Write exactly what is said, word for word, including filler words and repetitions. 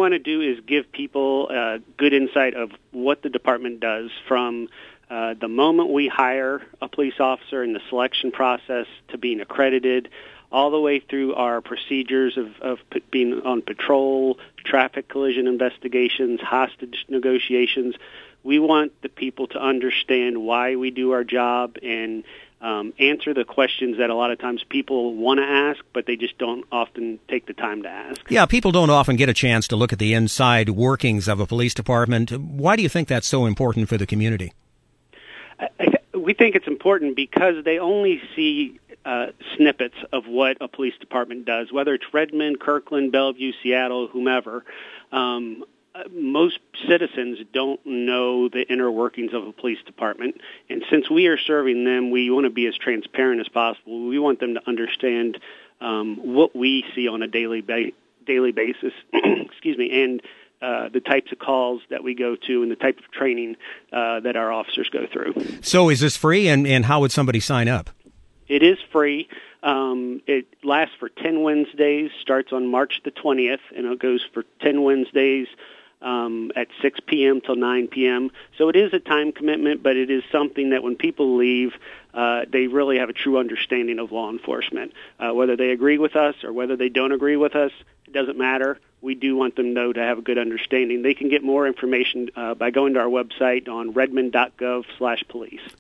want to do is give people uh, good insight of what the department does from uh, the moment we hire a police officer in the selection process to being accredited, all the way through our procedures of, of p- being on patrol, traffic collision investigations, hostage negotiations. We want the people to understand why we do our job and um, answer the questions that a lot of times people want to ask, but they just don't often take the time to ask. Yeah, people don't often get a chance to look at the inside workings of a police department. Why do you think that's so important for the community? I, I th- we think it's important because they only see uh, snippets of what a police department does, whether it's Redmond, Kirkland, Bellevue, Seattle, whomever. Um, most citizens don't know the inner workings of a police department, and since we are serving them, we want to be as transparent as possible. We want them to understand um, what we see on a daily ba- daily basis, excuse me, and uh, the types of calls that we go to and the type of training uh, that our officers go through. So is this free, and, and how would somebody sign up? It is free. Um, it lasts for ten Wednesdays, starts on March the twentieth, and it goes for ten Wednesdays um, at six p.m. till nine p.m. So it is a time commitment, but it is something that when people leave, uh, they really have a true understanding of law enforcement. Uh, whether they agree with us or whether they don't agree with us, it doesn't matter. We do want them, though, to have a good understanding. They can get more information uh, by going to our website on redmond dot gov slash police.